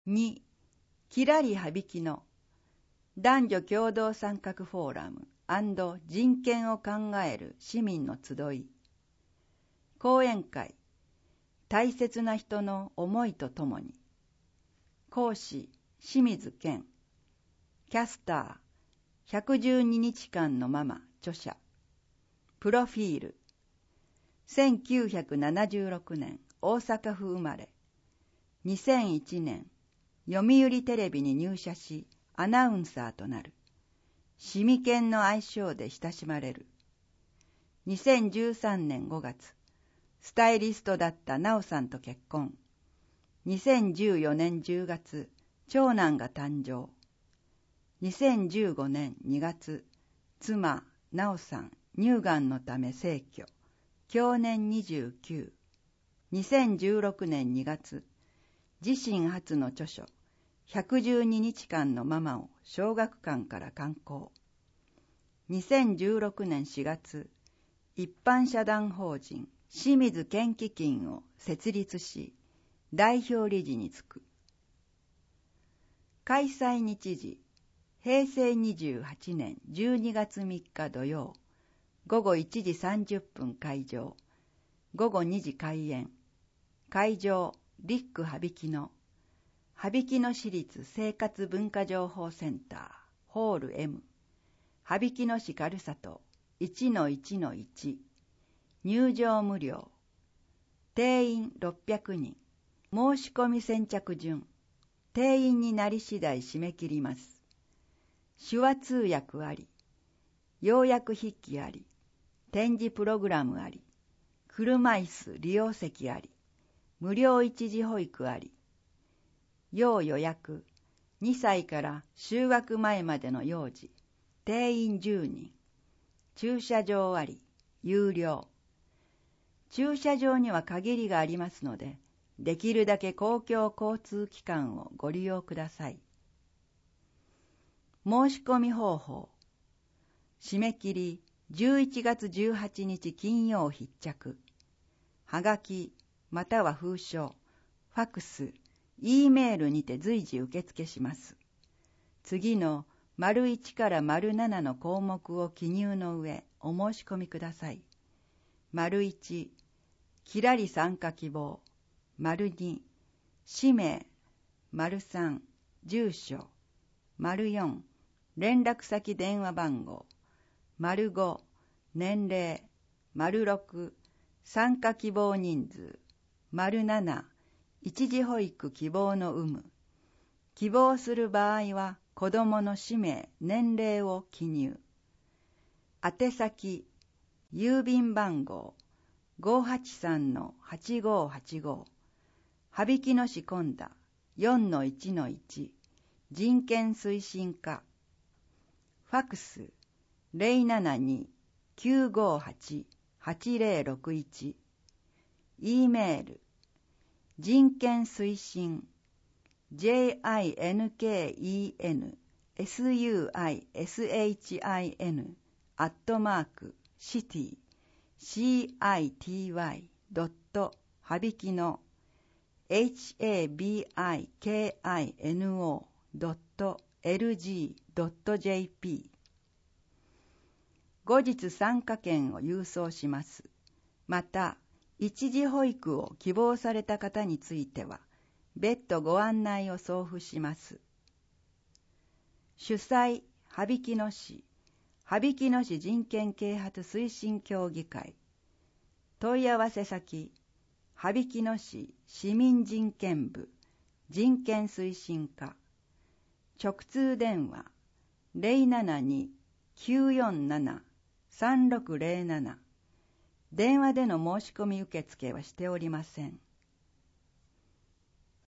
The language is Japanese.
2、きらりはびきの男女共同参画フォーラム&人権を考える市民の集い。講演会、大切な人の思いとともに。講師、清水健。キャスター、112日間のママ、著者。プロフィール。1976年、大阪府生まれ。2001年、読売テレビに入社し、アナウンサーとなる。シミケンの愛称で親しまれる。2013年5月、スタイリストだったナオさんと結婚。2014年10月、長男が誕生。2015年2月、妻、ナオさん、乳がんのため逝去。享年29。2016年2月、自身初の著書、112日間のママを小学館から刊行。2016年4月、一般社団法人清水健基金を設立し、代表理事に就く。開催日時、平成28年12月3日土曜、午後1時30分開場、午後2時開演。会場、リック羽曳野。羽曳野市立生活文化情報センター、ホール M。羽曳野市軽里 1-1-1。入場無料。定員600人。申し込み先着順。定員になり次第締め切ります。手話通訳あり。要約筆記あり。展示プログラムあり。車椅子利用席あり。無料一時保育あり。要予約。2歳から就学前までの幼児。定員10人。駐車場あり。有料。駐車場には限りがありますので、できるだけ公共交通機関をご利用ください。申し込み方法。締め切り11月18日金曜必着。はがき、または封書、ファクス、E メールにて随時受付します。次の1から7の項目を記入の上、お申し込みください。1、きらり参加希望。2、氏名。3、住所。4、連絡先電話番号。5、年齢。6、参加希望人数。7、一時保育希望の有無。希望する場合は子供の氏名、年齢を記入。宛先、郵便番号 583-8585 羽曳野市今田 4-1-1 人権推進課。ファクス 072-958-8061。E メール人権推進 city.habikino.lg.jp。 後日参加券を郵送します。また、一時保育を希望された方については、別途ご案内を送付します。主催、羽曳野市、羽曳野市人権啓発推進協議会。問い合わせ先、羽曳野市市民人権部、人権推進課。直通電話、072-947-3607。電話での申し込み受付はしておりません。